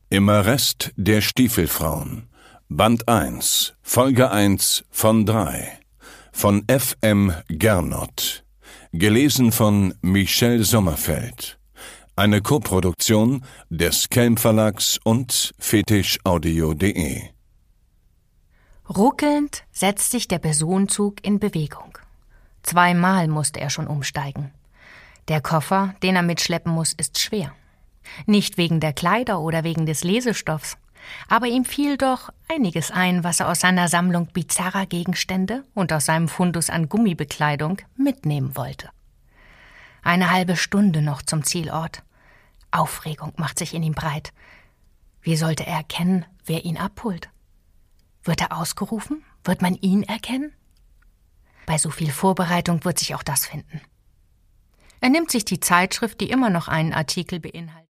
Im Arrest der Stiefelfrauen. Band 1, Folge 1 von 3. Von F.M. Gernot. Gelesen von Michel Sommerfeld. Eine Koproduktion des Kelm Verlags und fetischaudio.de. Ruckelnd setzt sich der Personenzug in Bewegung. 2-mal musste er schon umsteigen. Der Koffer, den er mitschleppen muss, ist schwer. Nicht wegen der Kleider oder wegen des Lesestoffs, aber ihm fiel doch einiges ein, was er aus seiner Sammlung bizarrer Gegenstände und aus seinem Fundus an Gummibekleidung mitnehmen wollte. 1/2 Stunde noch zum Zielort. Aufregung macht sich in ihm breit. Wie sollte er erkennen, wer ihn abholt? Wird er ausgerufen? Wird man ihn erkennen? Bei so viel Vorbereitung wird sich auch das finden. Er nimmt sich die Zeitschrift, die immer noch einen Artikel beinhaltet.